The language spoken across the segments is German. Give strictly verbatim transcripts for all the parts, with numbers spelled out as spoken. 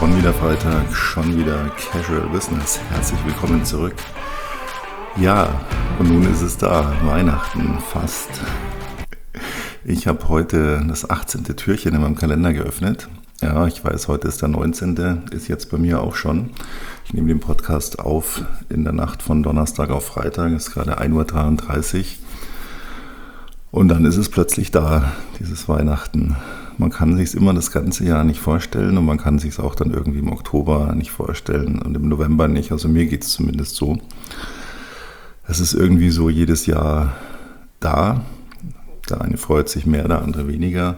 Schon wieder Freitag, schon wieder Casual Business. Herzlich willkommen zurück. Ja, und nun ist es da, Weihnachten fast. Ich habe heute das achtzehnte Türchen in meinem Kalender geöffnet. Ja, ich weiß, heute ist der neunzehnte, ist jetzt bei mir auch schon. Ich nehme den Podcast auf in der Nacht von Donnerstag auf Freitag, ist gerade ein Uhr dreiunddreißig. Und dann ist es plötzlich da, dieses Weihnachten. Man kann sich es immer das ganze Jahr nicht vorstellen und man kann sich es auch dann irgendwie im Oktober nicht vorstellen und im November nicht. Also mir geht es zumindest so. Es ist irgendwie so jedes Jahr da. Der eine freut sich mehr, der andere weniger.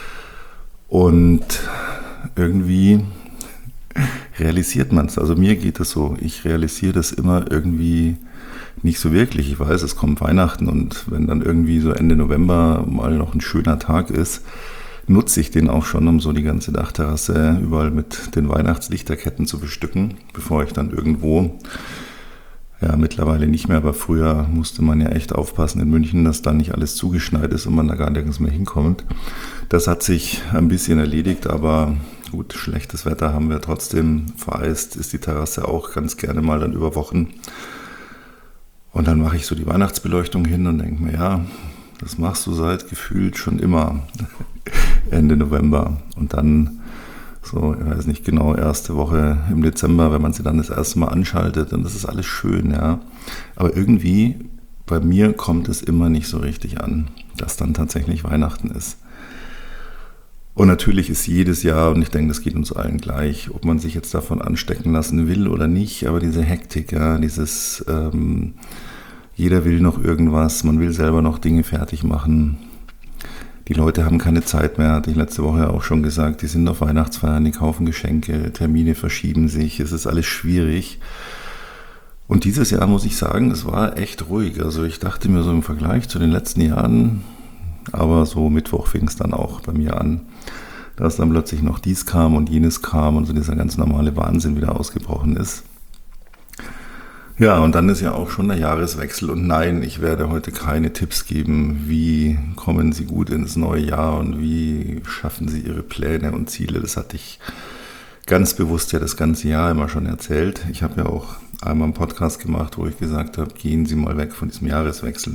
Und irgendwie realisiert man es. Also mir geht es so. Ich realisiere das immer irgendwie nicht so wirklich. Ich weiß, es kommt Weihnachten und wenn dann irgendwie so Ende November mal noch ein schöner Tag ist, nutze ich den auch schon, um so die ganze Dachterrasse überall mit den Weihnachtslichterketten zu bestücken, bevor ich dann irgendwo, ja mittlerweile nicht mehr, aber früher musste man ja echt aufpassen in München, dass da nicht alles zugeschneit ist und man da gar nirgends mehr hinkommt. Das hat sich ein bisschen erledigt, aber gut, schlechtes Wetter haben wir trotzdem. Vereist ist die Terrasse auch ganz gerne mal dann über Wochen. Und dann mache ich so die Weihnachtsbeleuchtung hin und denke mir, ja, das machst du seit gefühlt schon immer Ende November. Und dann so, ich weiß nicht genau, erste Woche im Dezember, wenn man sie dann das erste Mal anschaltet, dann ist es alles schön, ja. Aber irgendwie, bei mir kommt es immer nicht so richtig an, dass dann tatsächlich Weihnachten ist. Und natürlich ist jedes Jahr, und ich denke, das geht uns allen gleich, ob man sich jetzt davon anstecken lassen will oder nicht, aber diese Hektik, ja, dieses, ähm, jeder will noch irgendwas, man will selber noch Dinge fertig machen. Die Leute haben keine Zeit mehr, hatte ich letzte Woche auch schon gesagt, die sind auf Weihnachtsfeiern, die kaufen Geschenke, Termine verschieben sich, es ist alles schwierig. Und dieses Jahr muss ich sagen, es war echt ruhig. Also ich dachte mir so im Vergleich zu den letzten Jahren, aber so Mittwoch fing es dann auch bei mir an, dass dann plötzlich noch dies kam und jenes kam und so dieser ganz normale Wahnsinn wieder ausgebrochen ist. Ja, und dann ist ja auch schon der Jahreswechsel und nein, ich werde heute keine Tipps geben, wie kommen Sie gut ins neue Jahr und wie schaffen Sie Ihre Pläne und Ziele. Das hatte ich ganz bewusst ja das ganze Jahr immer schon erzählt. Ich habe ja auch einmal einen Podcast gemacht, wo ich gesagt habe, gehen Sie mal weg von diesem Jahreswechsel.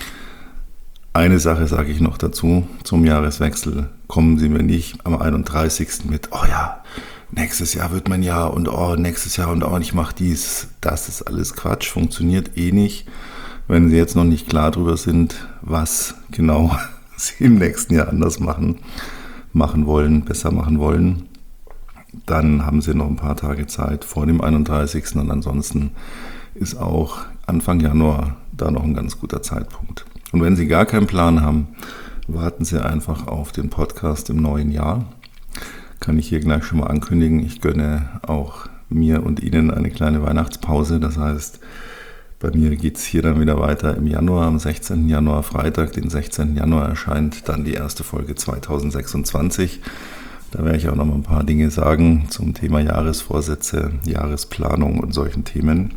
Eine Sache sage ich noch dazu, zum Jahreswechsel kommen Sie mir nicht am einunddreißigsten mit, oh ja, nächstes Jahr wird mein Jahr und oh, nächstes Jahr und oh, ich mache dies. Das ist alles Quatsch, funktioniert eh nicht, wenn Sie jetzt noch nicht klar drüber sind, was genau Sie im nächsten Jahr anders machen, machen wollen, besser machen wollen. Dann haben Sie noch ein paar Tage Zeit vor dem einunddreißigsten und ansonsten ist auch Anfang Januar da noch ein ganz guter Zeitpunkt. Und wenn Sie gar keinen Plan haben, warten Sie einfach auf den Podcast im neuen Jahr. Kann ich hier gleich schon mal ankündigen, ich gönne auch mir und Ihnen eine kleine Weihnachtspause. Das heißt, bei mir geht es hier dann wieder weiter im Januar, am sechzehnten Januar, Freitag, den sechzehnten Januar erscheint dann die erste Folge zweitausendsechsundzwanzig. Da werde ich auch noch mal ein paar Dinge sagen zum Thema Jahresvorsätze, Jahresplanung und solchen Themen.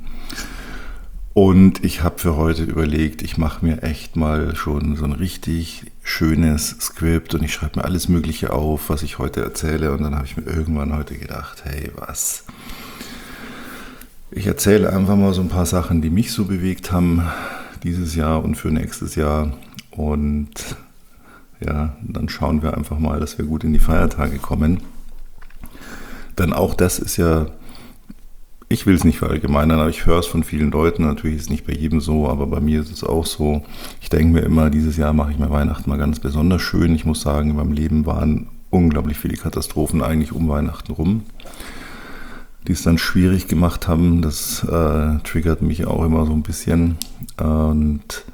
Und ich habe für heute überlegt, ich mache mir echt mal schon so ein richtig schönes Skript und ich schreibe mir alles Mögliche auf, was ich heute erzähle. Und dann habe ich mir irgendwann heute gedacht, hey, was? Ich erzähle einfach mal so ein paar Sachen, die mich so bewegt haben dieses Jahr und für nächstes Jahr. Und ja, dann schauen wir einfach mal, dass wir gut in die Feiertage kommen. Denn auch das ist ja... Ich will es nicht verallgemeinern, aber ich höre es von vielen Leuten. Natürlich ist es nicht bei jedem so, aber bei mir ist es auch so. Ich denke mir immer, dieses Jahr mache ich mir Weihnachten mal ganz besonders schön. Ich muss sagen, in meinem Leben waren unglaublich viele Katastrophen eigentlich um Weihnachten rum, die es dann schwierig gemacht haben. Das äh, triggert mich auch immer so ein bisschen. Und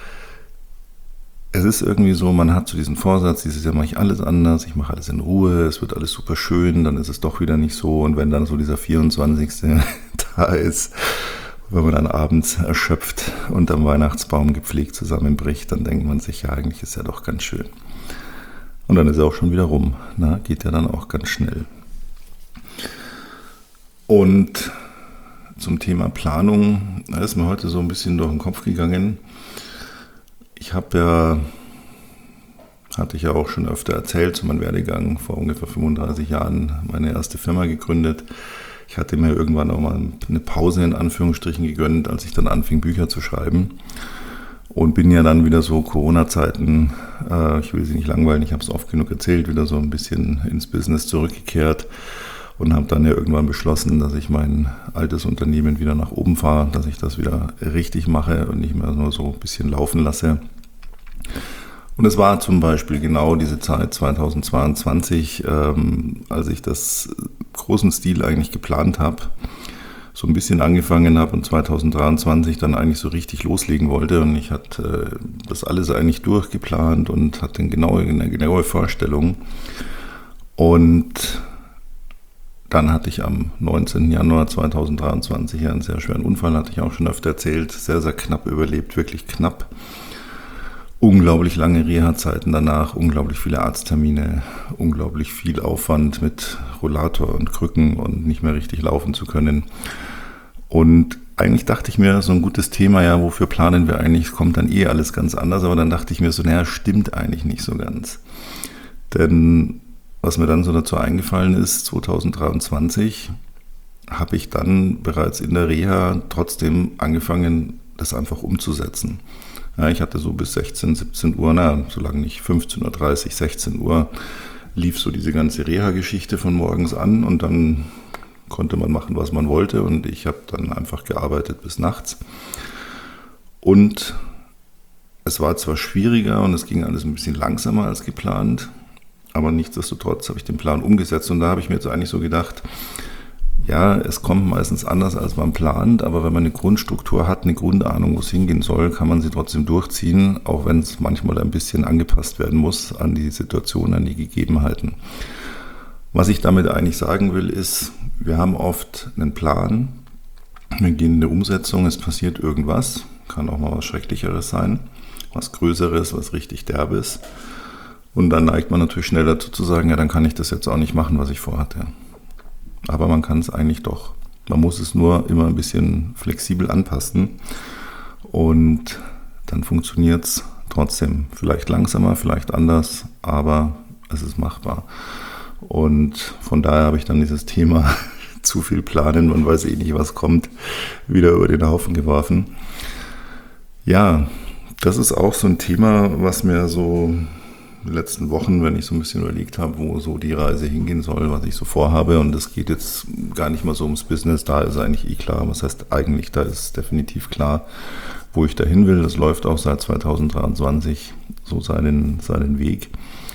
es ist irgendwie so, man hat so diesen Vorsatz, dieses Jahr mache ich alles anders, ich mache alles in Ruhe, es wird alles super schön, dann ist es doch wieder nicht so. Und wenn dann so dieser vierundzwanzigste da ist, wenn man dann abends erschöpft unterm Weihnachtsbaum gepflegt zusammenbricht, dann denkt man sich, ja, eigentlich ist ja doch ganz schön. Und dann ist er auch schon wieder rum, na, geht ja dann auch ganz schnell. Und zum Thema Planung, da ist mir heute so ein bisschen durch den Kopf gegangen. Ich habe ja hatte ich ja auch schon öfter erzählt, zu meinem Werdegang, vor ungefähr fünfunddreißig Jahren meine erste Firma gegründet. Ich hatte mir irgendwann auch mal eine Pause in Anführungsstrichen gegönnt, als ich dann anfing, Bücher zu schreiben. Und bin ja dann wieder so Corona-Zeiten, äh, ich will Sie nicht langweilen, ich habe es oft genug erzählt, wieder so ein bisschen ins Business zurückgekehrt und habe dann ja irgendwann beschlossen, dass ich mein altes Unternehmen wieder nach oben fahre, dass ich das wieder richtig mache und nicht mehr nur so ein bisschen laufen lasse. Und es war zum Beispiel genau diese Zeit zweitausendzweiundzwanzig, ähm, als ich das großen Stil eigentlich geplant habe, so ein bisschen angefangen habe und zweitausenddreiundzwanzig dann eigentlich so richtig loslegen wollte. Und ich hatte äh, das alles eigentlich durchgeplant und hatte eine genaue, eine genaue Vorstellung. Und dann hatte ich am neunzehnten Januar zweitausenddreiundzwanzig einen sehr schweren Unfall, hatte ich auch schon öfter erzählt, sehr, sehr knapp überlebt, wirklich knapp. Unglaublich lange Reha-Zeiten danach, unglaublich viele Arzttermine, unglaublich viel Aufwand mit Rollator und Krücken und nicht mehr richtig laufen zu können. Und eigentlich dachte ich mir, so ein gutes Thema, ja, wofür planen wir eigentlich, kommt dann eh alles ganz anders. Aber dann dachte ich mir so, naja, stimmt eigentlich nicht so ganz. Denn was mir dann so dazu eingefallen ist, zweitausenddreiundzwanzig habe ich dann bereits in der Reha trotzdem angefangen, das einfach umzusetzen. Ja, ich hatte so bis sechzehn, siebzehn Uhr, na, so lange nicht, fünfzehn Uhr dreißig, sechzehn Uhr, lief so diese ganze Reha-Geschichte von morgens an und dann konnte man machen, was man wollte und ich habe dann einfach gearbeitet bis nachts. Und es war zwar schwieriger und es ging alles ein bisschen langsamer als geplant, aber nichtsdestotrotz habe ich den Plan umgesetzt und da habe ich mir jetzt eigentlich so gedacht, ja, es kommt meistens anders, als man plant, aber wenn man eine Grundstruktur hat, eine Grundahnung, wo es hingehen soll, kann man sie trotzdem durchziehen, auch wenn es manchmal ein bisschen angepasst werden muss an die Situation, an die Gegebenheiten. Was ich damit eigentlich sagen will, ist, wir haben oft einen Plan, wir gehen in die Umsetzung, es passiert irgendwas, kann auch mal was Schrecklicheres sein, was Größeres, was richtig Derbes. Und dann neigt man natürlich schnell dazu zu sagen, ja, dann kann ich das jetzt auch nicht machen, was ich vorhatte. Aber man kann es eigentlich doch. Man muss es nur immer ein bisschen flexibel anpassen und dann funktioniert es trotzdem. Vielleicht langsamer, vielleicht anders, aber es ist machbar. Und von daher habe ich dann dieses Thema zu viel planen, man weiß eh nicht, was kommt, wieder über den Haufen geworfen. Ja, das ist auch so ein Thema, was mir so in den letzten Wochen, wenn ich so ein bisschen überlegt habe, wo so die Reise hingehen soll, was ich so vorhabe. Und es geht jetzt gar nicht mal so ums Business, da ist eigentlich eh klar. Was heißt eigentlich, da ist definitiv klar, wo ich dahin will. Das läuft auch seit zweitausenddreiundzwanzig so seinen, seinen Weg.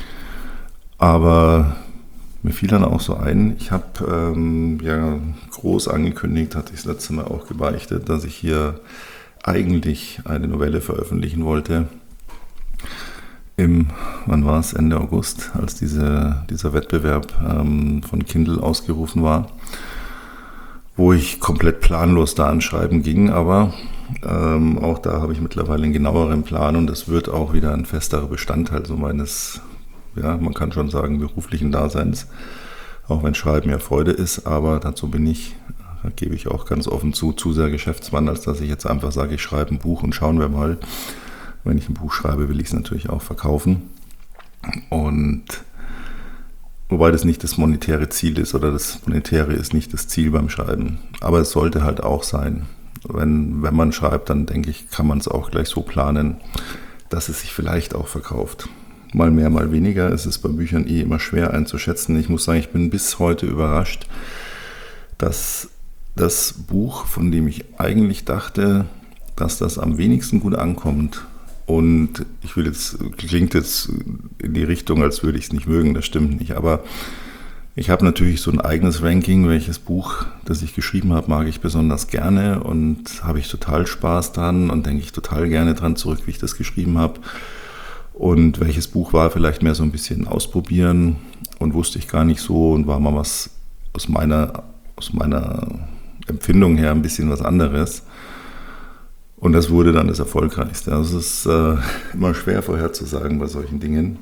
Aber mir fiel dann auch so ein, ich habe ähm, ja groß angekündigt, hatte ich das letzte Mal auch gebeichtet, dass ich hier eigentlich eine Novelle veröffentlichen wollte. Im, wann war es, Ende August, als diese, dieser Wettbewerb ähm, von Kindle ausgerufen war, wo ich komplett planlos da ans Schreiben ging, aber ähm, auch da habe ich mittlerweile einen genaueren Plan und es wird auch wieder ein festerer Bestandteil so meines, ja, man kann schon sagen, beruflichen Daseins, auch wenn Schreiben ja Freude ist, aber dazu bin ich, da gebe ich auch ganz offen zu, zu sehr Geschäftsmann, als dass ich jetzt einfach sage, ich schreibe ein Buch und schauen wir mal. Wenn ich ein Buch schreibe, will ich es natürlich auch verkaufen. Und wobei das nicht das monetäre Ziel ist oder das Monetäre ist nicht das Ziel beim Schreiben. Aber es sollte halt auch sein. Wenn, wenn man schreibt, dann denke ich, kann man es auch gleich so planen, dass es sich vielleicht auch verkauft. Mal mehr, mal weniger. Es ist bei Büchern eh immer schwer einzuschätzen. Ich muss sagen, ich bin bis heute überrascht, dass das Buch, von dem ich eigentlich dachte, dass das am wenigsten gut ankommt, und ich will jetzt, klingt jetzt in die Richtung, als würde ich es nicht mögen, das stimmt nicht, aber ich habe natürlich so ein eigenes Ranking, welches Buch, das ich geschrieben habe, mag ich besonders gerne und habe ich total Spaß dran und denke ich total gerne dran zurück, wie ich das geschrieben habe. Und welches Buch war vielleicht mehr so ein bisschen ausprobieren und wusste ich gar nicht so und war mal was aus meiner, aus meiner Empfindung her ein bisschen was anderes. Und das wurde dann das Erfolgreichste. Also es ist äh, immer schwer vorherzusagen bei solchen Dingen.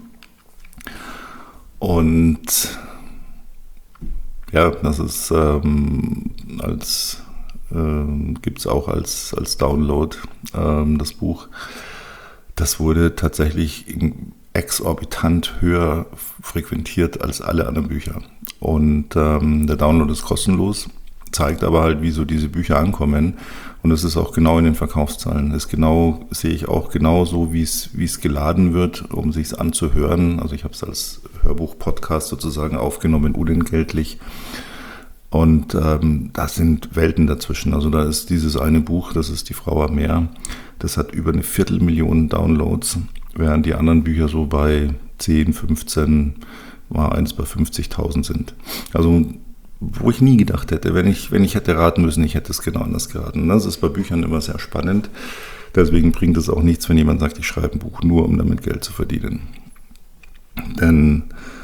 Und ja, das ist ähm, als ähm, gibt es auch als, als Download ähm, das Buch. Das wurde tatsächlich in, exorbitant höher frequentiert als alle anderen Bücher. Und ähm, der Download ist kostenlos, zeigt aber halt, wie so diese Bücher ankommen. Und es ist auch genau in den Verkaufszahlen. Das ist genau, sehe ich auch genau so, wie es, wie es geladen wird, um sich es anzuhören. Also ich habe es als Hörbuch-Podcast sozusagen aufgenommen, unentgeltlich. Und ähm, da sind Welten dazwischen. Also da ist dieses eine Buch, das ist Die Frau am Meer, das hat über eine Viertelmillion Downloads, während die anderen Bücher so bei zehn, fünfzehn, mal eins bei fünfzigtausend sind. Also wo ich nie gedacht hätte, wenn ich, wenn ich hätte raten müssen, ich hätte es genau anders geraten. Das ist bei Büchern immer sehr spannend. Deswegen bringt es auch nichts, wenn jemand sagt, ich schreibe ein Buch nur, um damit Geld zu verdienen. Denn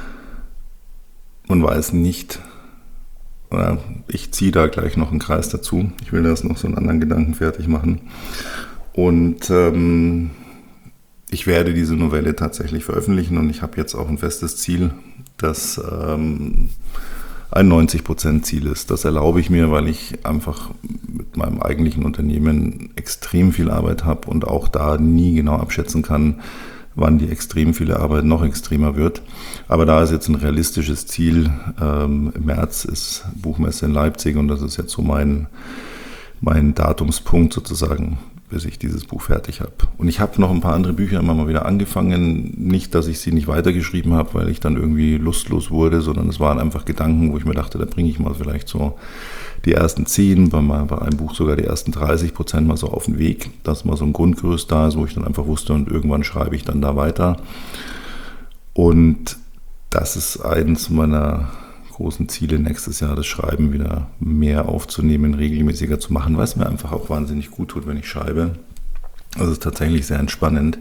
man weiß nicht, oder ich ziehe da gleich noch einen Kreis dazu. Ich will das noch so einen anderen Gedanken fertig machen. Und ähm, ich werde diese Novelle tatsächlich veröffentlichen und ich habe jetzt auch ein festes Ziel, das ähm, ein neunzig Prozent Ziel ist. Das erlaube ich mir, weil ich einfach mit meinem eigentlichen Unternehmen extrem viel Arbeit habe und auch da nie genau abschätzen kann, wann die extrem viele Arbeit noch extremer wird. Aber da ist jetzt ein realistisches Ziel. Ähm, im März ist Buchmesse in Leipzig und das ist jetzt so mein, mein Datumspunkt sozusagen, bis ich dieses Buch fertig habe. Und ich habe noch ein paar andere Bücher immer mal wieder angefangen. Nicht, dass ich sie nicht weitergeschrieben habe, weil ich dann irgendwie lustlos wurde, sondern es waren einfach Gedanken, wo ich mir dachte, da bringe ich mal vielleicht so die ersten zehn, bei einem Buch sogar die ersten dreißig Prozent mal so auf den Weg, dass mal so ein Grundgerüst da ist, wo ich dann einfach wusste und irgendwann schreibe ich dann da weiter. Und das ist eins meiner großen Ziele nächstes Jahr, das Schreiben wieder mehr aufzunehmen, regelmäßiger zu machen, weil es mir einfach auch wahnsinnig gut tut, wenn ich schreibe. Das ist tatsächlich sehr entspannend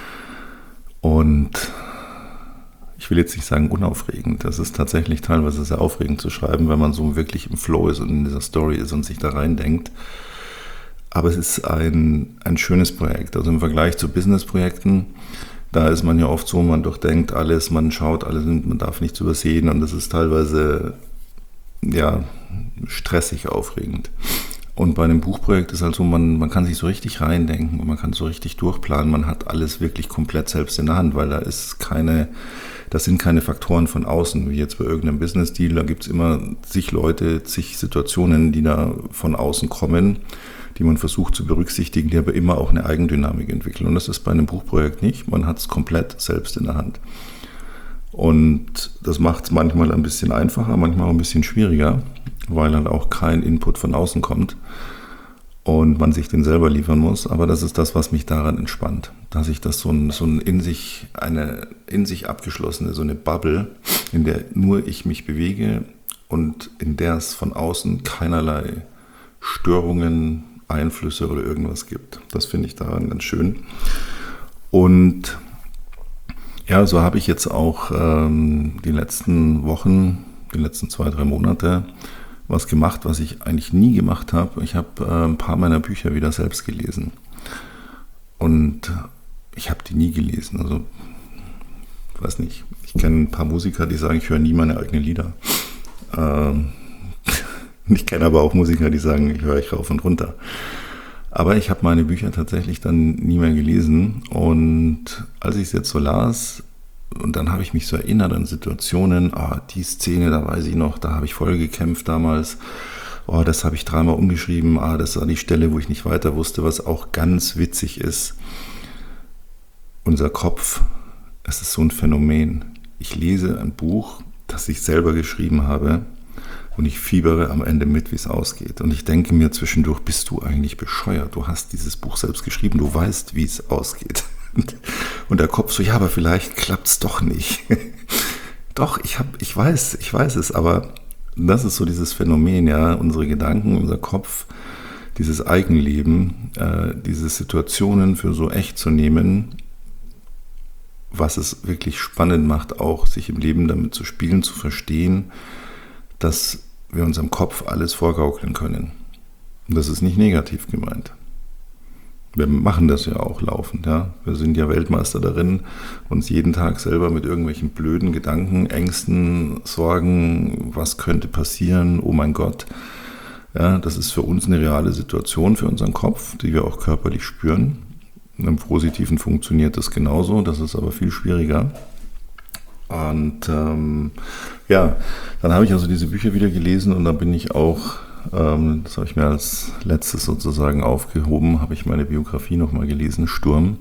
und ich will jetzt nicht sagen unaufregend. Das ist tatsächlich teilweise sehr aufregend zu schreiben, wenn man so wirklich im Flow ist und in dieser Story ist und sich da reindenkt. Aber es ist ein, ein schönes Projekt. Also im Vergleich zu Business-Projekten, da ist man ja oft so, man durchdenkt alles, man schaut alles, man darf nichts übersehen und das ist teilweise ja, stressig aufregend. Und bei einem Buchprojekt ist halt so, man, man kann sich so richtig reindenken und man kann so richtig durchplanen, man hat alles wirklich komplett selbst in der Hand, weil da ist keine, das sind keine Faktoren von außen, wie jetzt bei irgendeinem Business-Deal, da gibt es immer zig Leute, zig Situationen, die da von außen kommen, die man versucht zu berücksichtigen, die aber immer auch eine Eigendynamik entwickeln. Und das ist bei einem Buchprojekt nicht. Man hat es komplett selbst in der Hand. Und das macht es manchmal ein bisschen einfacher, manchmal auch ein bisschen schwieriger, weil dann auch kein Input von außen kommt und man sich den selber liefern muss. Aber das ist das, was mich daran entspannt, dass ich das so ein, so ein in sich, eine in sich abgeschlossene, so eine Bubble, in der nur ich mich bewege und in der es von außen keinerlei Störungen, Einflüsse oder irgendwas gibt. Das finde ich daran ganz schön. Und ja, so habe ich jetzt auch ähm, die letzten Wochen, die letzten zwei, drei Monate was gemacht, was ich eigentlich nie gemacht habe. Ich habe äh, ein paar meiner Bücher wieder selbst gelesen. Und ich habe die nie gelesen. Also, ich weiß nicht, ich kenne ein paar Musiker, die sagen, ich höre nie meine eigenen Lieder. Ähm, Ich kenne aber auch Musiker, die sagen, ich höre ich rauf und runter. Aber ich habe meine Bücher tatsächlich dann nie mehr gelesen. Und als ich es jetzt so las, und dann habe ich mich so erinnert an Situationen, ah, die Szene, da weiß ich noch, da habe ich voll gekämpft damals. Oh, das habe ich dreimal umgeschrieben. Ah, das war die Stelle, wo ich nicht weiter wusste, was auch ganz witzig ist. Unser Kopf, es ist so ein Phänomen. Ich lese ein Buch, das ich selber geschrieben habe, und ich fiebere am Ende mit, wie es ausgeht. Und ich denke mir zwischendurch, bist du eigentlich bescheuert? Du hast dieses Buch selbst geschrieben, du weißt, wie es ausgeht. Und der Kopf so, ja, aber vielleicht klappt es doch nicht. Doch, ich hab, ich weiß, ich weiß es, aber das ist so dieses Phänomen, ja, unsere Gedanken, unser Kopf, dieses Eigenleben, äh, diese Situationen für so echt zu nehmen, was es wirklich spannend macht, auch sich im Leben damit zu spielen, zu verstehen, dass wir unserem Kopf alles vorgaukeln können. Und das ist nicht negativ gemeint. Wir machen das ja auch laufend. Ja? Wir sind ja Weltmeister darin, uns jeden Tag selber mit irgendwelchen blöden Gedanken, Ängsten, Sorgen, was könnte passieren, oh mein Gott. Ja, das ist für uns eine reale Situation, für unseren Kopf, die wir auch körperlich spüren. Im Positiven funktioniert das genauso, das ist aber viel schwieriger. Und ähm, ja, dann habe ich also diese Bücher wieder gelesen und dann bin ich auch, ähm, das habe ich mir als letztes sozusagen aufgehoben, habe ich meine Biografie nochmal gelesen, Sturm.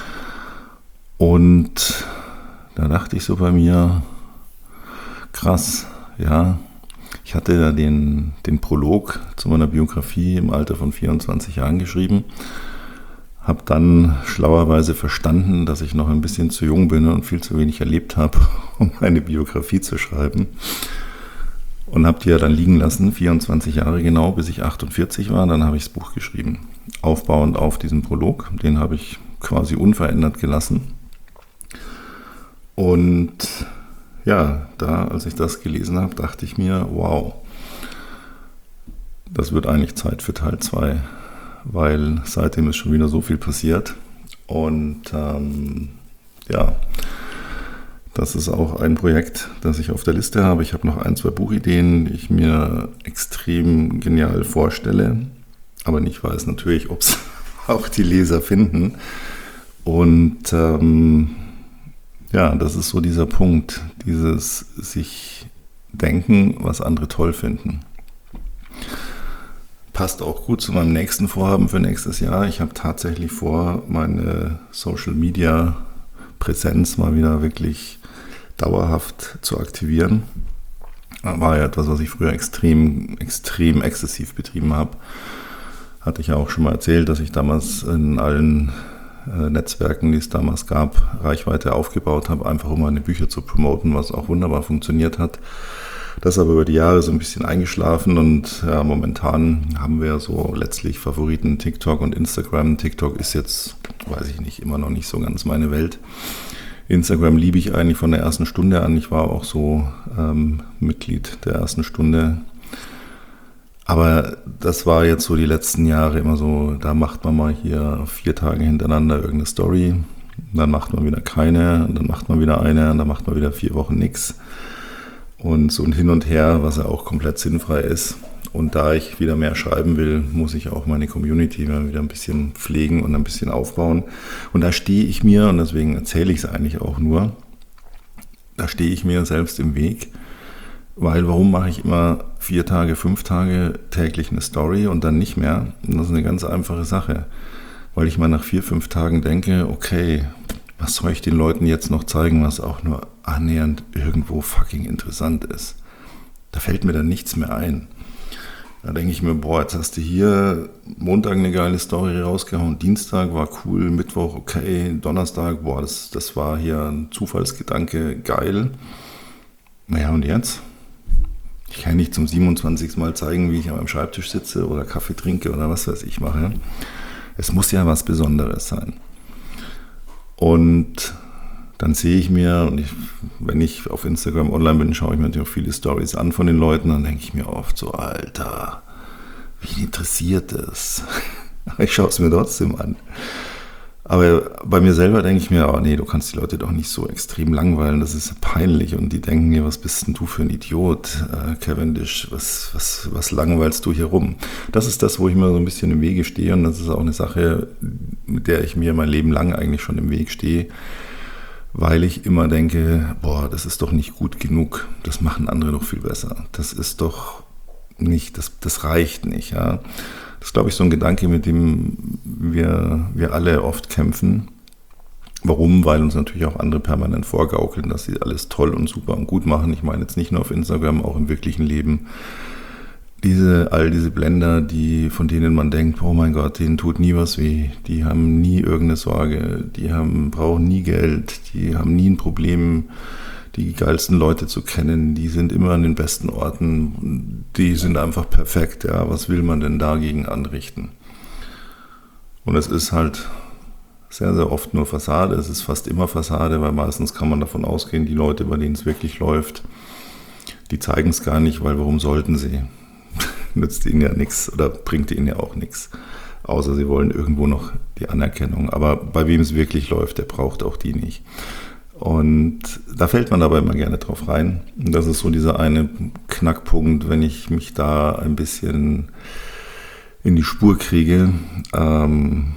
Und da dachte ich so bei mir, krass, ja, ich hatte ja den, den Prolog zu meiner Biografie im Alter von vierundzwanzig Jahren geschrieben. Habe dann schlauerweise verstanden, dass ich noch ein bisschen zu jung bin und viel zu wenig erlebt habe, um eine Biografie zu schreiben. Und habe die ja dann liegen lassen, vierundzwanzig Jahre genau, bis ich achtundvierzig war. Dann habe ich das Buch geschrieben, aufbauend auf diesen Prolog. Den habe ich quasi unverändert gelassen. Und ja, da, als ich das gelesen habe, dachte ich mir, wow, das wird eigentlich Zeit für Teil zwei. Weil seitdem ist schon wieder so viel passiert und ähm, ja, das ist auch ein Projekt, das ich auf der Liste habe. Ich habe noch ein, zwei Buchideen, die ich mir extrem genial vorstelle, aber nicht weiß natürlich, ob es auch die Leser finden. Und ähm, ja, das ist so dieser Punkt, dieses sich denken, was andere toll finden. Passt auch gut zu meinem nächsten Vorhaben für nächstes Jahr. Ich habe tatsächlich vor, meine Social-Media-Präsenz mal wieder wirklich dauerhaft zu aktivieren. Das war ja etwas, was ich früher extrem, extrem exzessiv betrieben habe. Hatte ich ja auch schon mal erzählt, dass ich damals in allen äh, Netzwerken, die es damals gab, Reichweite aufgebaut habe, einfach um meine Bücher zu promoten, was auch wunderbar funktioniert hat. Das ist aber über die Jahre so ein bisschen eingeschlafen und ja, momentan haben wir so letztlich Favoriten TikTok und Instagram. TikTok ist jetzt, weiß ich nicht, immer noch nicht so ganz meine Welt. Instagram liebe ich eigentlich von der ersten Stunde an. Ich war auch so ähm, Mitglied der ersten Stunde. Aber das war jetzt so die letzten Jahre immer so, da macht man mal hier vier Tage hintereinander irgendeine Story, dann macht man wieder keine, und dann macht man wieder eine, und dann macht man wieder vier Wochen nichts. Und so ein Hin und Her, was ja auch komplett sinnfrei ist. Und da ich wieder mehr schreiben will, muss ich auch meine Community wieder ein bisschen pflegen und ein bisschen aufbauen. Und da stehe ich mir, und deswegen erzähle ich es eigentlich auch nur, da stehe ich mir selbst im Weg. Weil warum mache ich immer vier Tage, fünf Tage täglich eine Story und dann nicht mehr? Und das ist eine ganz einfache Sache. Weil ich mal nach vier, fünf Tagen denke, okay, was soll ich den Leuten jetzt noch zeigen, was auch nur annähernd irgendwo fucking interessant ist? Da fällt mir dann nichts mehr ein. Da denke ich mir, boah, jetzt hast du hier Montag eine geile Story rausgehauen, Dienstag war cool, Mittwoch okay, Donnerstag, boah, das, das war hier ein Zufallsgedanke, geil. Naja, und jetzt? Ich kann nicht zum siebenundzwanzigsten Mal zeigen, wie ich an meinem Schreibtisch sitze oder Kaffee trinke oder was weiß ich mache. Es muss ja was Besonderes sein. Und dann sehe ich mir, und ich, wenn ich auf Instagram online bin, schaue ich mir natürlich auch viele Stories an von den Leuten, dann denke ich mir oft so, Alter, wie interessiert das? Ich schaue es mir trotzdem an. Aber bei mir selber denke ich mir, oh nee, du kannst die Leute doch nicht so extrem langweilen, das ist peinlich. Und die denken mir, was bist denn du für ein Idiot, äh, Cavendish, was, was, was langweilst du hier rum? Das ist das, wo ich mir so ein bisschen im Wege stehe, und das ist auch eine Sache, mit der ich mir mein Leben lang eigentlich schon im Weg stehe, weil ich immer denke, boah, das ist doch nicht gut genug, das machen andere doch viel besser. Das ist doch nicht, das, das reicht nicht, ja. Das ist, glaube ich, so ein Gedanke, mit dem wir, wir alle oft kämpfen. Warum? Weil uns natürlich auch andere permanent vorgaukeln, dass sie alles toll und super und gut machen. Ich meine jetzt nicht nur auf Instagram, auch im wirklichen Leben. Diese, all diese Blender, die, von denen man denkt, oh mein Gott, denen tut nie was weh. Die haben nie irgendeine Sorge, die haben, brauchen nie Geld, die haben nie ein Problem, die geilsten Leute zu kennen, die sind immer an den besten Orten, die sind einfach perfekt, ja, was will man denn dagegen anrichten? Und es ist halt sehr, sehr oft nur Fassade, es ist fast immer Fassade, weil meistens kann man davon ausgehen, die Leute, bei denen es wirklich läuft, die zeigen es gar nicht, weil warum sollten sie? Nützt ihnen ja nichts oder bringt ihnen ja auch nichts, außer sie wollen irgendwo noch die Anerkennung. Aber bei wem es wirklich läuft, der braucht auch die nicht. Und da fällt man aber immer gerne drauf rein. Und das ist so dieser eine Knackpunkt, wenn ich mich da ein bisschen in die Spur kriege, ähm,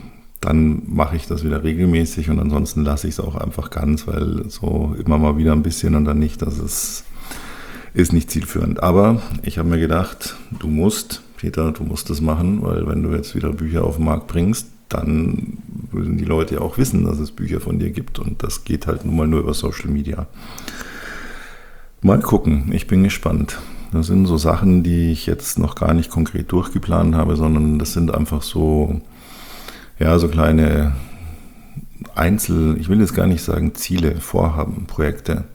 dann mache ich das wieder regelmäßig und ansonsten lasse ich es auch einfach ganz, weil so immer mal wieder ein bisschen und dann nicht, das ist, ist nicht zielführend. Aber ich habe mir gedacht, du musst, Peter, du musst das machen, weil wenn du jetzt wieder Bücher auf den Markt bringst, dann würden die Leute auch wissen, dass es Bücher von dir gibt und das geht halt nun mal nur über Social Media. Mal gucken, ich bin gespannt. Das sind so Sachen, die ich jetzt noch gar nicht konkret durchgeplant habe, sondern das sind einfach so, ja, so kleine Einzel, ich will jetzt gar nicht sagen Ziele, Vorhaben, Projekte.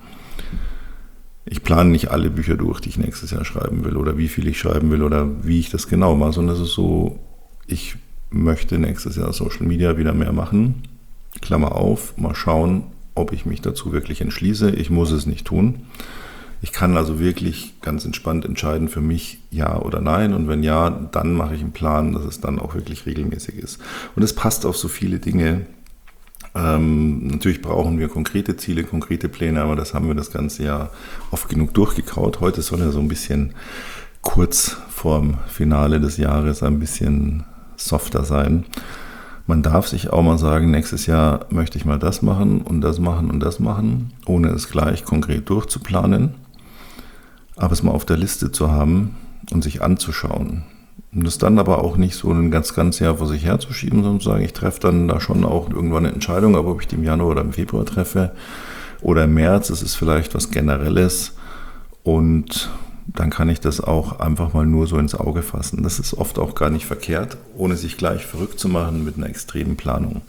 Ich plane nicht alle Bücher durch, die ich nächstes Jahr schreiben will oder wie viel ich schreiben will oder wie ich das genau mache, sondern es ist so, ich möchte nächstes Jahr Social Media wieder mehr machen. Klammer auf, mal schauen, ob ich mich dazu wirklich entschließe. Ich muss es nicht tun. Ich kann also wirklich ganz entspannt entscheiden für mich ja oder nein und wenn ja, dann mache ich einen Plan, dass es dann auch wirklich regelmäßig ist. Und es passt auf so viele Dinge. Ähm, natürlich brauchen wir konkrete Ziele, konkrete Pläne, aber das haben wir das ganze Jahr oft genug durchgekaut. Heute soll ja so ein bisschen kurz vorm Finale des Jahres ein bisschen softer sein. Man darf sich auch mal sagen, nächstes Jahr möchte ich mal das machen und das machen und das machen, ohne es gleich konkret durchzuplanen. Aber es mal auf der Liste zu haben und sich anzuschauen. Und das dann aber auch nicht so ein ganz, ganz Jahr vor sich herzuschieben, sondern zu sagen, ich treffe dann da schon auch irgendwann eine Entscheidung, aber ob ich die im Januar oder im Februar treffe oder im März, das ist vielleicht was Generelles und dann kann ich das auch einfach mal nur so ins Auge fassen. Das ist oft auch gar nicht verkehrt, ohne sich gleich verrückt zu machen mit einer extremen Planung.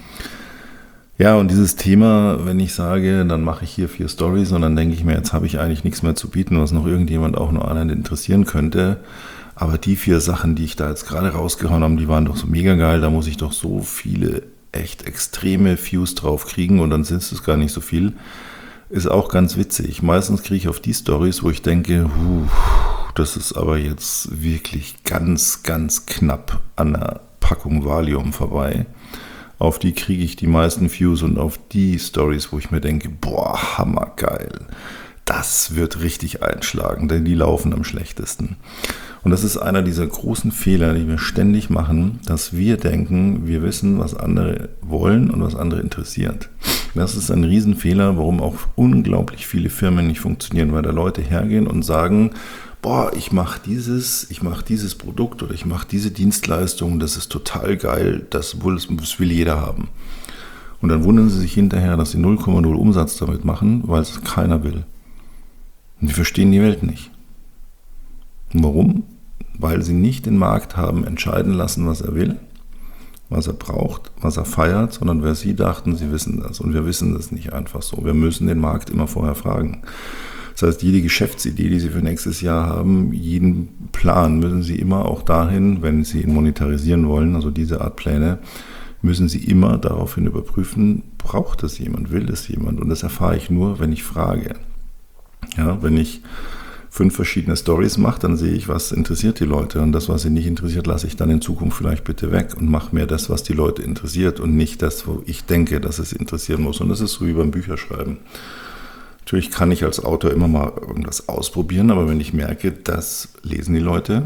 Ja, und dieses Thema, wenn ich sage, dann mache ich hier vier Storys und dann denke ich mir, jetzt habe ich eigentlich nichts mehr zu bieten, was noch irgendjemand auch nur anderen interessieren könnte. Aber die vier Sachen, die ich da jetzt gerade rausgehauen habe, die waren doch so mega geil, da muss ich doch so viele echt extreme Views drauf kriegen und dann sind es gar nicht so viel. Ist auch ganz witzig. Meistens kriege ich auf die Storys, wo ich denke, huh, das ist aber jetzt wirklich ganz, ganz knapp an der Packung Valium vorbei. Auf die kriege ich die meisten Views und auf die Storys, wo ich mir denke, boah, hammergeil. Das wird richtig einschlagen, denn die laufen am schlechtesten. Und das ist einer dieser großen Fehler, die wir ständig machen, dass wir denken, wir wissen, was andere wollen und was andere interessiert. Das ist ein Riesenfehler, warum auch unglaublich viele Firmen nicht funktionieren, weil da Leute hergehen und sagen, boah, ich mache dieses, ich mache dieses Produkt oder ich mache diese Dienstleistung, das ist total geil, das will, das will jeder haben. Und dann wundern sie sich hinterher, dass sie null Komma null Umsatz damit machen, weil es keiner will. Und die verstehen die Welt nicht. Und warum? Weil sie nicht den Markt haben entscheiden lassen, was er will, was er braucht, was er feiert, sondern weil sie dachten, sie wissen das. Und wir wissen das nicht einfach so. Wir müssen den Markt immer vorher fragen. Das heißt, jede Geschäftsidee, die Sie für nächstes Jahr haben, jeden Plan müssen Sie immer auch dahin, wenn Sie ihn monetarisieren wollen, also diese Art Pläne, müssen Sie immer daraufhin überprüfen, braucht das jemand, will das jemand? Und das erfahre ich nur, wenn ich frage. Ja, wenn ich fünf verschiedene Stories mache, dann sehe ich, was interessiert die Leute. Und das, was sie nicht interessiert, lasse ich dann in Zukunft vielleicht bitte weg und mache mehr das, was die Leute interessiert und nicht das, wo ich denke, dass es interessieren muss. Und das ist so wie beim Bücherschreiben. Natürlich kann ich als Autor immer mal irgendwas ausprobieren, aber wenn ich merke, das lesen die Leute,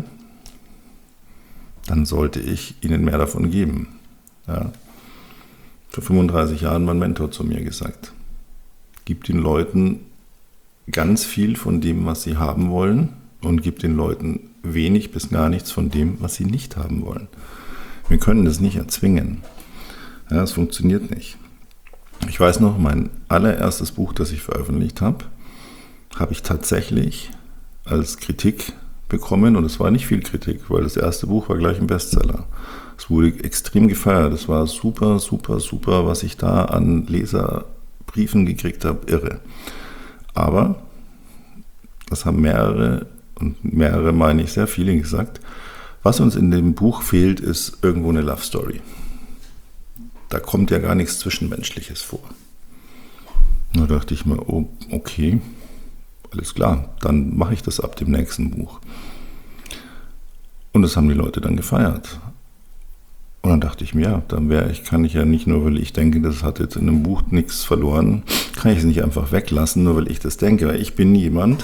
dann sollte ich ihnen mehr davon geben. Ja. Vor fünfunddreißig Jahren mein Mentor zu mir gesagt, gib den Leuten ganz viel von dem, was sie haben wollen und gib den Leuten wenig bis gar nichts von dem, was sie nicht haben wollen. Wir können das nicht erzwingen. Ja, das funktioniert nicht. Ich weiß noch, mein allererstes Buch, das ich veröffentlicht habe, habe ich tatsächlich als Kritik bekommen und es war nicht viel Kritik, weil das erste Buch war gleich ein Bestseller. Es wurde extrem gefeiert, es war super, super, super, was ich da an Leserbriefen gekriegt habe, irre. Aber das haben mehrere, und mehrere meine ich sehr viele gesagt, was uns in dem Buch fehlt, ist irgendwo eine Love Story. Da kommt ja gar nichts Zwischenmenschliches vor. Da dachte ich mir, oh, okay, alles klar, dann mache ich das ab dem nächsten Buch. Und das haben die Leute dann gefeiert. Und dann dachte ich mir, ja, dann wäre ich, kann ich ja nicht nur, weil ich denke, das hat jetzt in einem Buch nichts verloren, kann ich es nicht einfach weglassen, nur weil ich das denke. Weil ich bin jemand,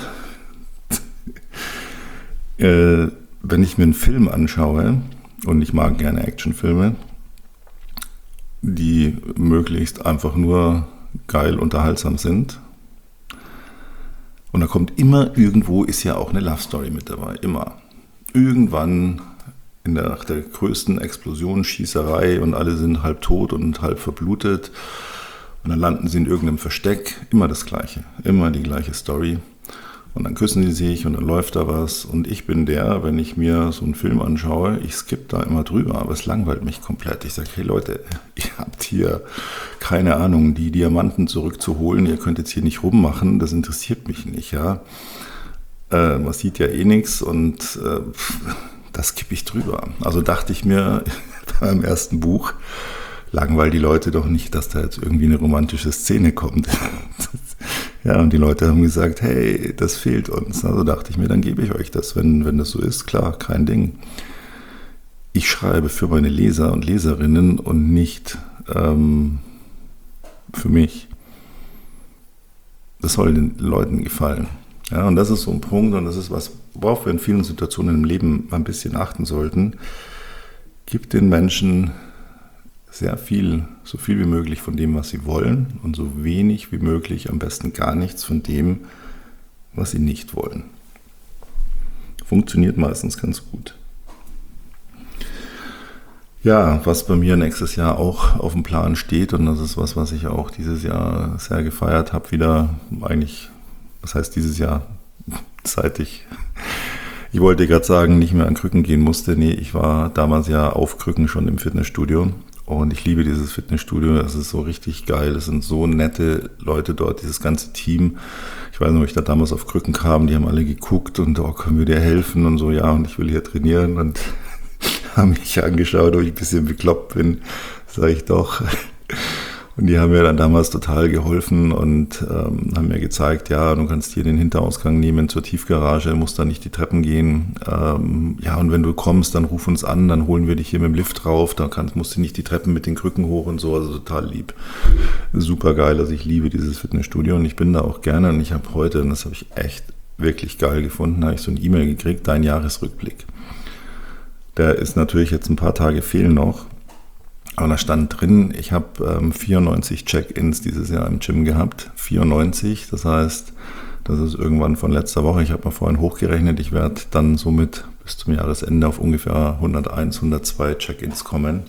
äh, wenn ich mir einen Film anschaue, und ich mag gerne Actionfilme, die möglichst einfach nur geil unterhaltsam sind. Und da kommt immer, irgendwo ist ja auch eine Love Story mit dabei, immer. Irgendwann in der, nach der größten Explosion, Schießerei und alle sind halb tot und halb verblutet und dann landen sie in irgendeinem Versteck, immer das Gleiche, immer die gleiche Story. Und dann küssen sie sich und dann läuft da was. Und ich bin der, wenn ich mir so einen Film anschaue, ich skippe da immer drüber, aber es langweilt mich komplett. Ich sage, hey Leute, ihr habt hier, keine Ahnung, die Diamanten zurückzuholen, ihr könnt jetzt hier nicht rummachen, das interessiert mich nicht, ja. Äh, man sieht ja eh nichts und äh, das skippe ich drüber. Also dachte ich mir beim ersten Buch, langweilt die Leute doch nicht, dass da jetzt irgendwie eine romantische Szene kommt. Ja, und die Leute haben gesagt, hey, das fehlt uns. Also dachte ich mir, dann gebe ich euch das, wenn, wenn das so ist. Klar, kein Ding. Ich schreibe für meine Leser und Leserinnen und nicht ähm, für mich. Das soll den Leuten gefallen. Ja, und das ist so ein Punkt und das ist was, worauf wir in vielen Situationen im Leben ein bisschen achten sollten. Gib den Menschen sehr viel, so viel wie möglich von dem, was sie wollen und so wenig wie möglich, am besten gar nichts von dem, was sie nicht wollen. Funktioniert meistens ganz gut. Ja, was bei mir nächstes Jahr auch auf dem Plan steht und das ist was, was ich auch dieses Jahr sehr gefeiert habe, wieder eigentlich, das heißt dieses Jahr, seit ich, ich wollte gerade sagen, nicht mehr an Krücken gehen musste. Nee, ich war damals ja auf Krücken schon im Fitnessstudio. Und ich liebe dieses Fitnessstudio, es ist so richtig geil, es sind so nette Leute dort, dieses ganze Team. Ich weiß noch, ich da damals auf Krücken kam, die haben alle geguckt und oh, können wir dir helfen und so, ja, und ich will hier trainieren und haben mich angeschaut, ob ich ein bisschen bekloppt bin, sage ich doch. Und die haben mir dann damals total geholfen und ähm, haben mir gezeigt, ja, du kannst hier den Hinterausgang nehmen zur Tiefgarage, musst da nicht die Treppen gehen. Ähm, ja, und wenn du kommst, dann ruf uns an, dann holen wir dich hier mit dem Lift rauf, da kannst, musst du nicht die Treppen mit den Krücken hoch und so, also total lieb. Super geil, also ich liebe dieses Fitnessstudio und ich bin da auch gerne und ich habe heute, und das habe ich echt wirklich geil gefunden, habe ich so eine E-Mail gekriegt, dein Jahresrückblick. Der ist natürlich jetzt ein paar Tage fehlen noch. Aber da stand drin, ich habe ähm, vierundneunzig Check-ins dieses Jahr im Gym gehabt. vierundneunzig, das heißt, das ist irgendwann von letzter Woche. Ich habe mal vorhin hochgerechnet, ich werde dann somit bis zum Jahresende auf ungefähr hunderteins, hundertzwei Check-ins kommen.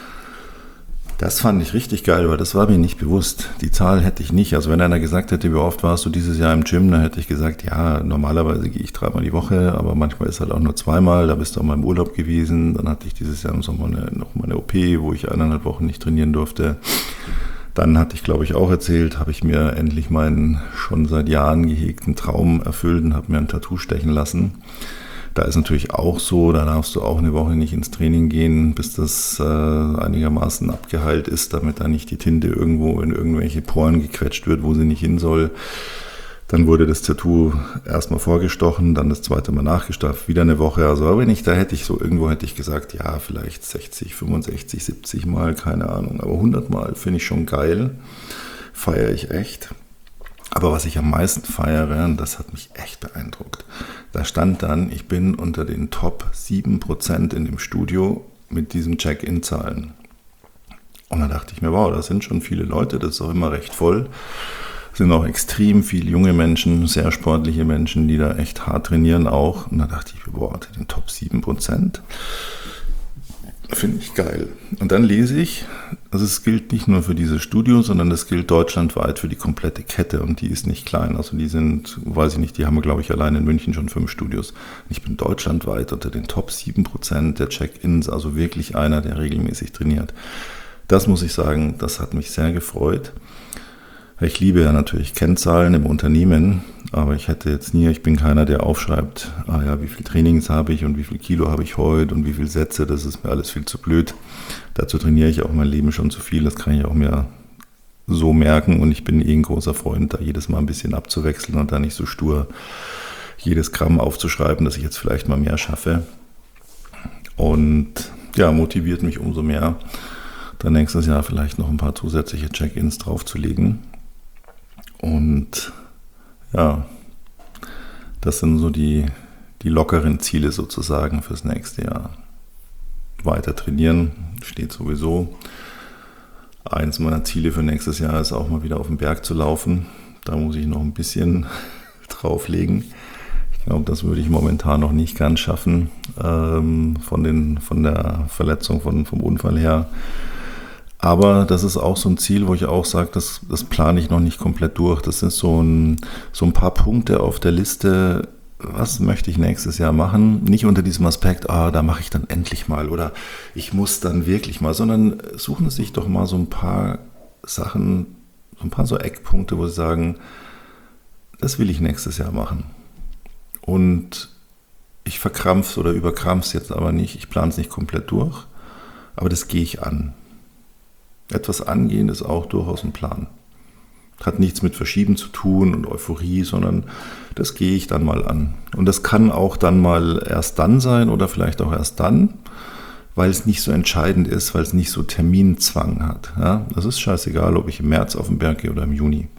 Das fand ich richtig geil, weil das war mir nicht bewusst. Die Zahl hätte ich nicht. Also wenn einer gesagt hätte, wie oft warst du dieses Jahr im Gym, dann hätte ich gesagt, ja, normalerweise gehe ich dreimal die Woche, aber manchmal ist halt auch nur zweimal. Da bist du auch mal im Urlaub gewesen. Dann hatte ich dieses Jahr im Sommer eine, noch mal eine O P, wo ich eineinhalb Wochen nicht trainieren durfte. Dann hatte ich, glaube ich, auch erzählt, habe ich mir endlich meinen schon seit Jahren gehegten Traum erfüllt und habe mir ein Tattoo stechen lassen. Da ist natürlich auch so, da darfst du auch eine Woche nicht ins Training gehen, bis das äh, einigermaßen abgeheilt ist, damit da nicht die Tinte irgendwo in irgendwelche Poren gequetscht wird, wo sie nicht hin soll. Dann wurde das Tattoo erstmal vorgestochen, dann das zweite Mal nachgestafft, wieder eine Woche. Also wenn ich da hätte ich so, irgendwo hätte ich gesagt, ja, vielleicht sechzig, fünfundsechzig, siebzig Mal, keine Ahnung. Aber hundert Mal finde ich schon geil, feiere ich echt. Aber was ich am meisten feiere, und das hat mich echt beeindruckt, da stand dann, ich bin unter den Top sieben Prozent in dem Studio mit diesen Check-in-Zahlen. Und da dachte ich mir, wow, das sind schon viele Leute, das ist auch immer recht voll. Es sind auch extrem viele junge Menschen, sehr sportliche Menschen, die da echt hart trainieren auch. Und da dachte ich mir, wow, unter den Top sieben Prozent. Finde ich geil. Und dann lese ich, also es gilt nicht nur für dieses Studio, sondern das gilt deutschlandweit für die komplette Kette und die ist nicht klein. Also die sind, weiß ich nicht, die haben wir, glaube ich, allein in München schon fünf Studios. Und ich bin deutschlandweit unter den Top sieben Prozent der Check-ins, also wirklich einer, der regelmäßig trainiert. Das muss ich sagen, das hat mich sehr gefreut. Ich liebe ja natürlich Kennzahlen im Unternehmen, aber ich hätte jetzt nie, ich bin keiner, der aufschreibt, ah ja, wie viel Trainings habe ich und wie viel Kilo habe ich heute und wie viel Sätze, das ist mir alles viel zu blöd. Dazu trainiere ich auch mein Leben schon zu viel, das kann ich auch mir so merken und ich bin eh ein großer Freund, da jedes Mal ein bisschen abzuwechseln und da nicht so stur jedes Gramm aufzuschreiben, dass ich jetzt vielleicht mal mehr schaffe. Und ja, motiviert mich umso mehr, dann nächstes Jahr vielleicht noch ein paar zusätzliche Check-ins draufzulegen. Und ja, das sind so die, die lockeren Ziele sozusagen fürs nächste Jahr. Weiter trainieren, steht sowieso. Eins meiner Ziele für nächstes Jahr ist auch mal wieder auf den Berg zu laufen. Da muss ich noch ein bisschen drauflegen. Ich glaube, das würde ich momentan noch nicht ganz schaffen, ähm, von, den, von der Verletzung, von, vom Unfall her. Aber das ist auch so ein Ziel, wo ich auch sage, das, das plane ich noch nicht komplett durch. Das sind so ein, so ein paar Punkte auf der Liste, was möchte ich nächstes Jahr machen? Nicht unter diesem Aspekt, ah, da mache ich dann endlich mal oder ich muss dann wirklich mal, sondern suchen Sie sich doch mal so ein paar Sachen, so ein paar so Eckpunkte, wo Sie sagen, das will ich nächstes Jahr machen. Und ich verkrampfe oder überkrampfe es jetzt aber nicht, ich plane es nicht komplett durch, aber das gehe ich an. Etwas angehen ist auch durchaus ein Plan. Hat nichts mit Verschieben zu tun und Euphorie, sondern das gehe ich dann mal an. Und das kann auch dann mal erst dann sein oder vielleicht auch erst dann, weil es nicht so entscheidend ist, weil es nicht so Terminzwang hat. Ja, das ist scheißegal, ob ich im März auf den Berg gehe oder im Juni.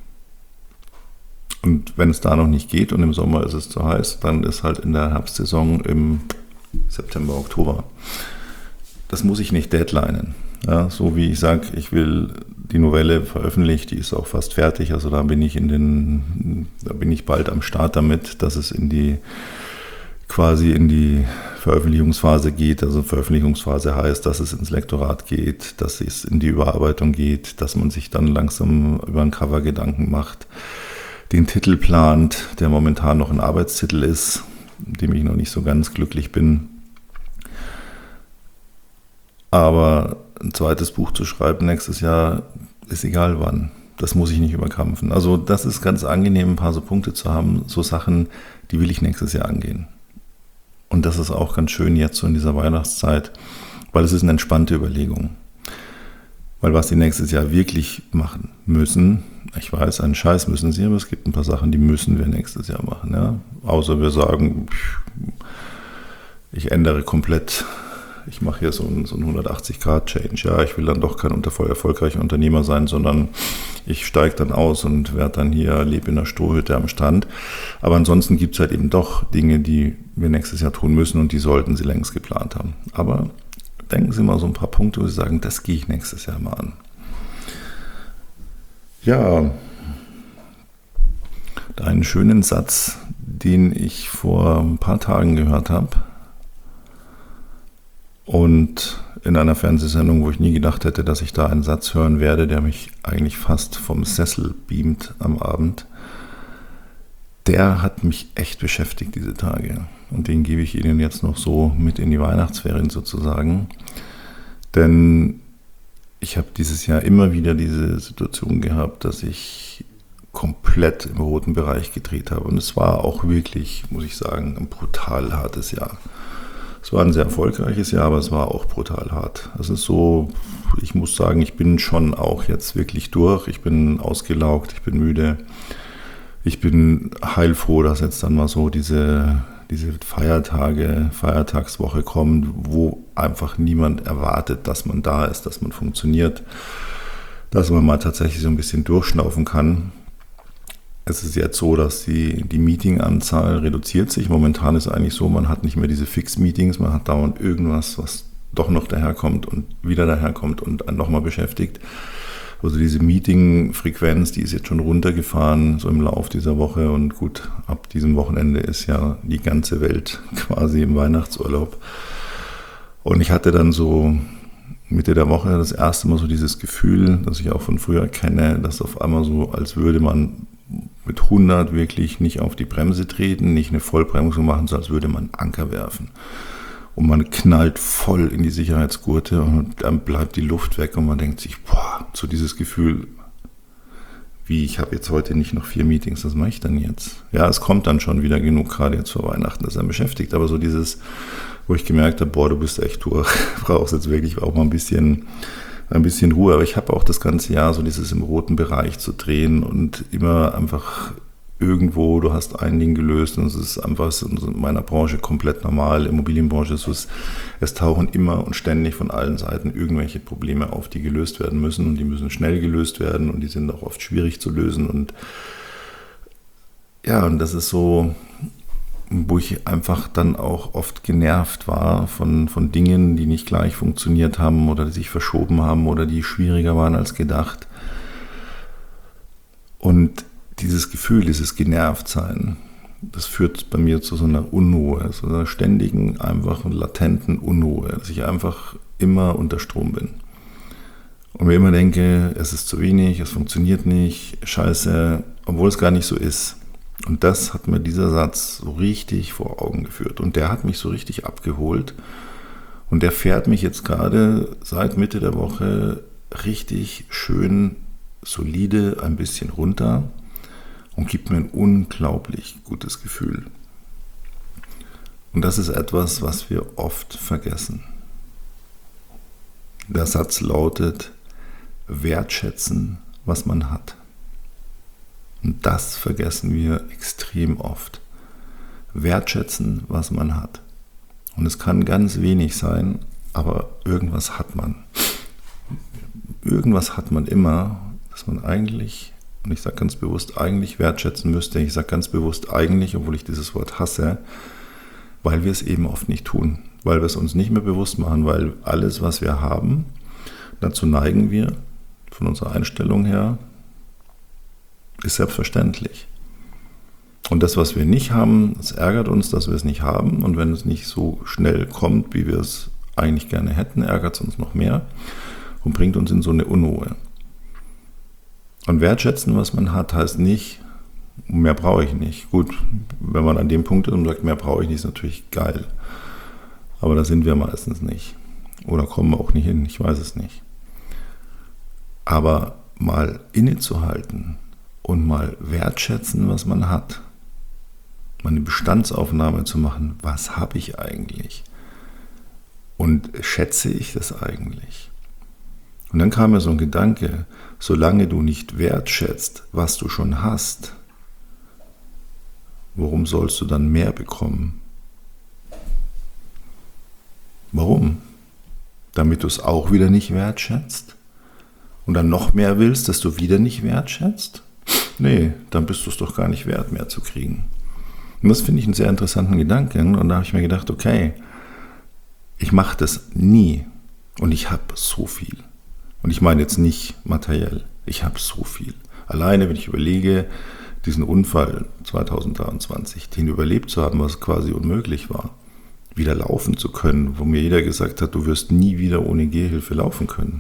Und wenn es da noch nicht geht und im Sommer ist es zu heiß, dann ist halt in der Herbstsaison im September, Oktober. Das muss ich nicht deadlinen. Ja, so wie ich sage, ich will die Novelle veröffentlicht, die ist auch fast fertig, also da bin ich in den, da bin ich bald am Start damit, dass es in die quasi in die Veröffentlichungsphase geht. Also Veröffentlichungsphase heißt, dass es ins Lektorat geht, dass es in die Überarbeitung geht, dass man sich dann langsam über ein Cover Gedanken macht, den Titel plant, der momentan noch ein Arbeitstitel ist, mit dem ich noch nicht so ganz glücklich bin. Aber ein zweites Buch zu schreiben nächstes Jahr ist egal wann. Das muss ich nicht überkrampfen. Also das ist ganz angenehm, ein paar so Punkte zu haben, so Sachen, die will ich nächstes Jahr angehen. Und das ist auch ganz schön jetzt so in dieser Weihnachtszeit, weil es ist eine entspannte Überlegung. Weil was die nächstes Jahr wirklich machen müssen, ich weiß, einen Scheiß müssen sie, aber es gibt ein paar Sachen, die müssen wir nächstes Jahr machen. Ja? Außer wir sagen, ich ändere komplett. Ich mache hier so einen, so einen hundertachtzig Grad Change. Ja, ich will dann doch kein erfolgreicher Unternehmer sein, sondern ich steige dann aus und werde dann hier, lebe in einer Strohhütte am Strand. Aber ansonsten gibt es halt eben doch Dinge, die wir nächstes Jahr tun müssen und die sollten Sie längst geplant haben. Aber denken Sie mal so ein paar Punkte, wo Sie sagen, das gehe ich nächstes Jahr mal an. Ja, einen schönen Satz, den ich vor ein paar Tagen gehört habe. Und in einer Fernsehsendung, wo ich nie gedacht hätte, dass ich da einen Satz hören werde, der mich eigentlich fast vom Sessel beamt am Abend, der hat mich echt beschäftigt diese Tage. Und den gebe ich Ihnen jetzt noch so mit in die Weihnachtsferien sozusagen. Denn ich habe dieses Jahr immer wieder diese Situation gehabt, dass ich komplett im roten Bereich gedreht habe. Und es war auch wirklich, muss ich sagen, ein brutal hartes Jahr. Es war ein sehr erfolgreiches Jahr, aber es war auch brutal hart. Es ist so, ich muss sagen, ich bin schon auch jetzt wirklich durch. Ich bin ausgelaugt, ich bin müde. Ich bin heilfroh, dass jetzt dann mal so diese, diese Feiertage, Feiertagswoche kommt, wo einfach niemand erwartet, dass man da ist, dass man funktioniert, dass man mal tatsächlich so ein bisschen durchschnaufen kann. Es ist jetzt so, dass die, die Meetinganzahl reduziert sich. Momentan ist es eigentlich so, man hat nicht mehr diese Fix-Meetings, man hat dauernd irgendwas, was doch noch daherkommt und wieder daherkommt und einen nochmal beschäftigt. Also diese Meeting-Frequenz, die ist jetzt schon runtergefahren, so im Lauf dieser Woche. Und gut, ab diesem Wochenende ist ja die ganze Welt quasi im Weihnachtsurlaub. Und ich hatte dann so Mitte der Woche das erste Mal so dieses Gefühl, das ich auch von früher kenne, dass auf einmal so, als würde man mit hundert wirklich nicht auf die Bremse treten, nicht eine Vollbremsung machen, sondern als würde man Anker werfen. Und man knallt voll in die Sicherheitsgurte und dann bleibt die Luft weg und man denkt sich, boah, so dieses Gefühl, wie, ich habe jetzt heute nicht noch vier Meetings, was mache ich denn jetzt? Ja, es kommt dann schon wieder genug, gerade jetzt vor Weihnachten, das einen beschäftigt, aber so dieses, wo ich gemerkt habe, boah, du bist echt durch, brauchst jetzt wirklich auch mal ein bisschen, ein bisschen Ruhe. Aber ich habe auch das ganze Jahr so dieses im roten Bereich zu drehen und immer einfach irgendwo, du hast ein Ding gelöst und es ist einfach in meiner Branche komplett normal, Immobilienbranche ist es, es tauchen immer und ständig von allen Seiten irgendwelche Probleme auf, die gelöst werden müssen und die müssen schnell gelöst werden und die sind auch oft schwierig zu lösen und ja, und das ist so, wo ich einfach dann auch oft genervt war von, von Dingen, die nicht gleich funktioniert haben oder die sich verschoben haben oder die schwieriger waren als gedacht. Und dieses Gefühl, dieses Genervtsein, das führt bei mir zu so einer Unruhe, zu einer ständigen, einfachen, latenten Unruhe, dass ich einfach immer unter Strom bin. Und mir immer denke, es ist zu wenig, es funktioniert nicht, scheiße, obwohl es gar nicht so ist. Und das hat mir dieser Satz so richtig vor Augen geführt. Und der hat mich so richtig abgeholt. Und der fährt mich jetzt gerade seit Mitte der Woche richtig schön solide ein bisschen runter und gibt mir ein unglaublich gutes Gefühl. Und das ist etwas, was wir oft vergessen. Der Satz lautet: Wertschätzen, was man hat. Und das vergessen wir extrem oft. Wertschätzen, was man hat. Und es kann ganz wenig sein, aber irgendwas hat man. Irgendwas hat man immer, dass man eigentlich, und ich sage ganz bewusst eigentlich wertschätzen müsste. Ich sage ganz bewusst eigentlich, obwohl ich dieses Wort hasse, weil wir es eben oft nicht tun. Weil wir es uns nicht mehr bewusst machen, weil alles, was wir haben, dazu neigen wir, von unserer Einstellung her, ist selbstverständlich. Und das, was wir nicht haben, es ärgert uns, dass wir es nicht haben. Und wenn es nicht so schnell kommt, wie wir es eigentlich gerne hätten, ärgert es uns noch mehr und bringt uns in so eine Unruhe. Und wertschätzen, was man hat, heißt nicht, mehr brauche ich nicht. Gut, wenn man an dem Punkt ist und sagt, mehr brauche ich nicht, ist natürlich geil. Aber da sind wir meistens nicht. Oder kommen wir auch nicht hin, ich weiß es nicht. Aber mal innezuhalten und mal wertschätzen, was man hat. Mal eine Bestandsaufnahme zu machen, was habe ich eigentlich? Und schätze ich das eigentlich? Und dann kam mir so ein Gedanke, solange du nicht wertschätzt, was du schon hast, warum sollst du dann mehr bekommen? Warum? Damit du es auch wieder nicht wertschätzt? Und dann noch mehr willst, dass du wieder nicht wertschätzt? Nee, dann bist du es doch gar nicht wert, mehr zu kriegen. Und das finde ich einen sehr interessanten Gedanken. Und da habe ich mir gedacht, okay, ich mache das nie. Und ich habe so viel. Und ich meine jetzt nicht materiell. Ich habe so viel. Alleine, wenn ich überlege, diesen Unfall zwanzig dreiundzwanzig, den überlebt zu haben, was quasi unmöglich war, wieder laufen zu können, wo mir jeder gesagt hat, du wirst nie wieder ohne Gehhilfe laufen können.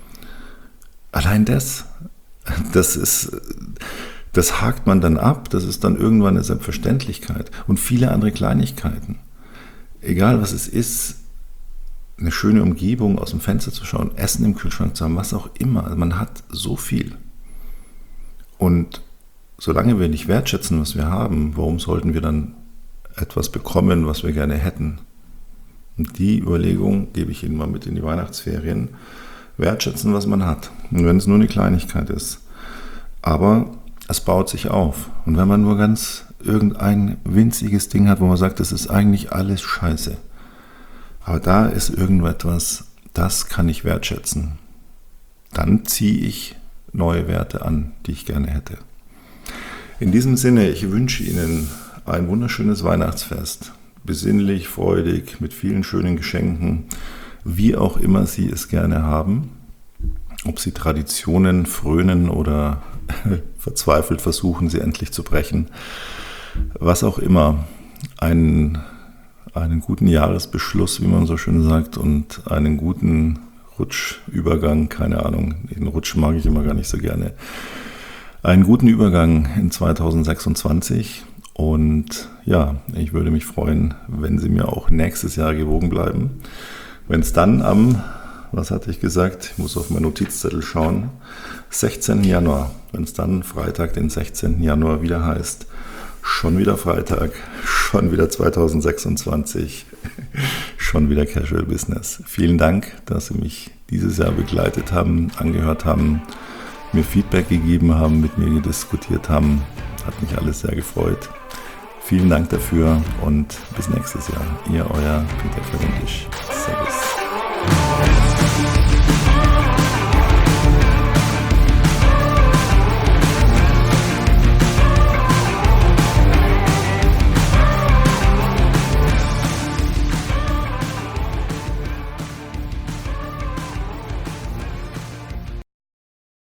Allein das, das ist, das hakt man dann ab, das ist dann irgendwann eine Selbstverständlichkeit. Und viele andere Kleinigkeiten. Egal was es ist, eine schöne Umgebung, aus dem Fenster zu schauen, Essen im Kühlschrank zu haben, was auch immer. Also man hat so viel. Und solange wir nicht wertschätzen, was wir haben, warum sollten wir dann etwas bekommen, was wir gerne hätten? Und die Überlegung gebe ich Ihnen mal mit in die Weihnachtsferien. Wertschätzen, was man hat. Und wenn es nur eine Kleinigkeit ist. Aber es baut sich auf. Und wenn man nur ganz irgendein winziges Ding hat, wo man sagt, das ist eigentlich alles scheiße. Aber da ist irgendetwas, das kann ich wertschätzen. Dann ziehe ich neue Werte an, die ich gerne hätte. In diesem Sinne, ich wünsche Ihnen ein wunderschönes Weihnachtsfest. Besinnlich, freudig, mit vielen schönen Geschenken. Wie auch immer Sie es gerne haben, ob Sie Traditionen frönen oder verzweifelt versuchen, sie endlich zu brechen, was auch immer, einen, einen guten Jahresbeschluss, wie man so schön sagt, und einen guten Rutschübergang, keine Ahnung, den Rutsch mag ich immer gar nicht so gerne, einen guten Übergang in zwanzig sechsundzwanzig. Und ja, ich würde mich freuen, wenn Sie mir auch nächstes Jahr gewogen bleiben. Wenn es dann am, was hatte ich gesagt, ich muss auf meinen Notizzettel schauen, sechzehnten Januar, wenn es dann Freitag, den sechzehnten Januar wieder heißt, schon wieder Freitag, schon wieder zwanzig sechsundzwanzig, schon wieder Casual Business. Vielen Dank, dass Sie mich dieses Jahr begleitet haben, angehört haben, mir Feedback gegeben haben, mit mir diskutiert haben. Hat mich alles sehr gefreut. Vielen Dank dafür und bis nächstes Jahr. Ihr, euer Peter Cavendish. Servus.